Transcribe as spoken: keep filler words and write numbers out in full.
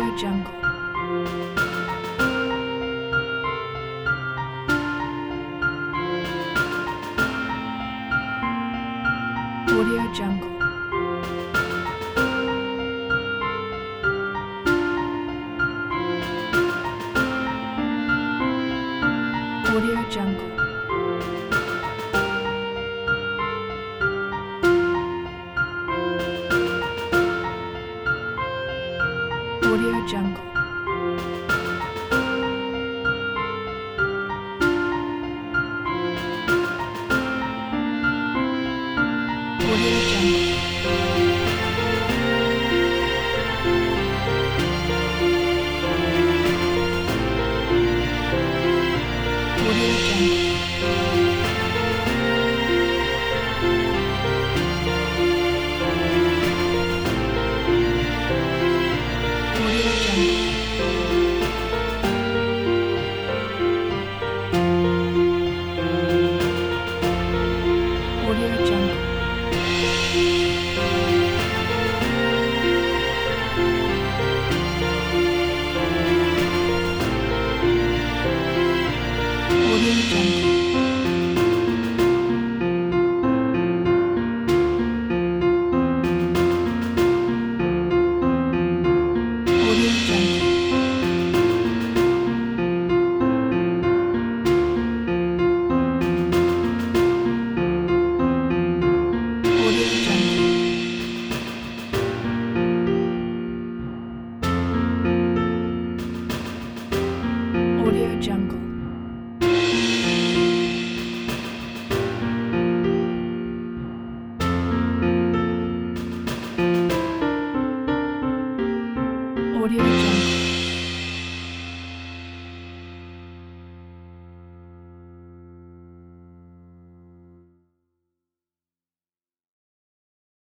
Audio Jungle. Audio Jungle. Audio Jungle. Audio Jungle. Audio Jungle. Audio Jungle. Audio Jungle. Audio Jungle. Audio Jungle. Audio Jungle. Audio Jungle. Audio Jungle.